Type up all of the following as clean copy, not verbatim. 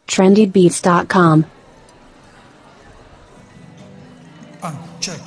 trendybeats.com. Check.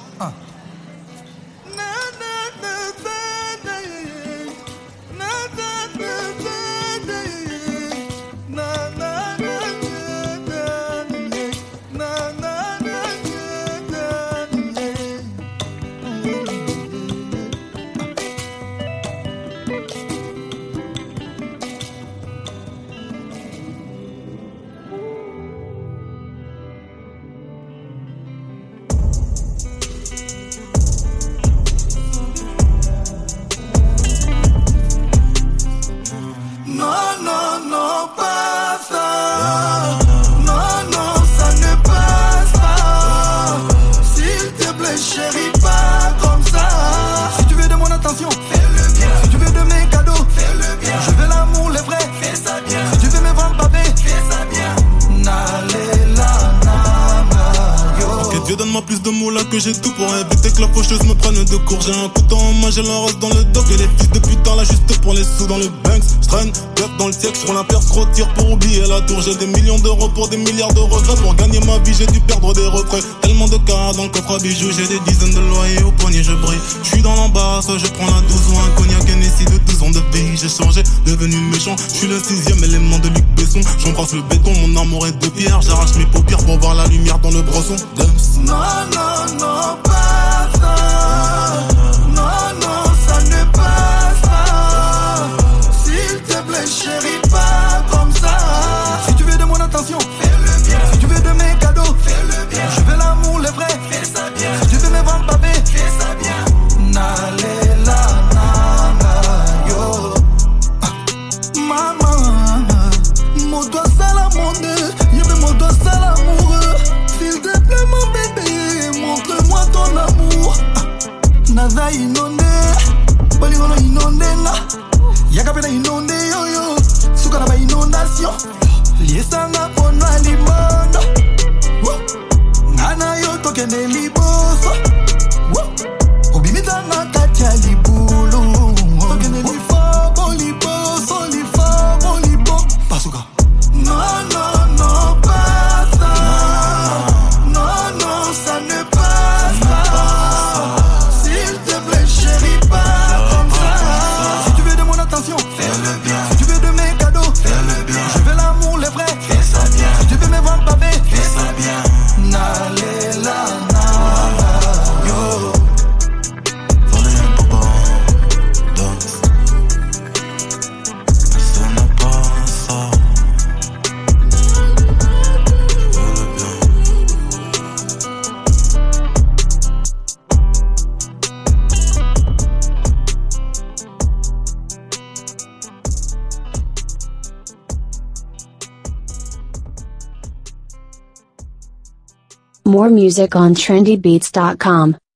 Dieu donne-moi plus de mots là que j'ai tout pour éviter que la faucheuse me prenne de court. J'ai un couteau en main, j'ai la rose dans le dos. Et les fils de putain là juste pour les sous dans le Banks. J'traîne, peur dans le siècle, j'prends la perce, retire pour oublier la tour. J'ai des millions d'euros pour des milliards de regrets. Pour gagner ma vie j'ai dû perdre des retraits. Tellement de cas dans le coffre à bijoux. J'ai des dizaines de loyers au poignet, je brille. J'suis dans l'embarras, je prends la 12 ou un cognac Hennessy de 12 ans de vie. J'ai changé, devenu méchant. J'suis le 6ème élément de Luc Besson. J'embrasse le béton, mon amour est de pierre. J'arrache mes paupières pour voir la lumière dans le brosson. Non, pas ça. Non, ça ne passe pas. S'il te plaît, chérie, pas comme ça. Si tu veux de mon attention, fais-le bien. Si tu veux de mes cadeaux, fais-le bien. Je veux l'amour, le vrai, fais ça bien. Si tu veux me vendre pavé, fais ça bien. Nalela, yo. Maman, mon doigt sale à mon nez. Y'a mon doigt sale amoureux. S'il te plaît, mon bébé, montre-moi ton amour. Naza inonde, Boligono inonde nga. Yakapena inonde yo. Sukana ba inondation. Liesanga ponwa limondo. Ngana yo tokende liboso. Obimita nga katia libulu. Tokende lifo, liboso, lifo, libo. Pasuka. Non, pas ça. Non, ça ne passe pas. S'il te plaît, chérie, pas comme ça. Si tu veux de mon attention, fais-le bien. Si tu veux de mes cadeaux, fais-le bien. Je veux l'amour, le vrai, fais ça bien. Si tu veux me vendre pavé, fais ça bien. Nalela, yo. Voler un papa, danse. Personne n'a pas ça. More music on trendybeats.com.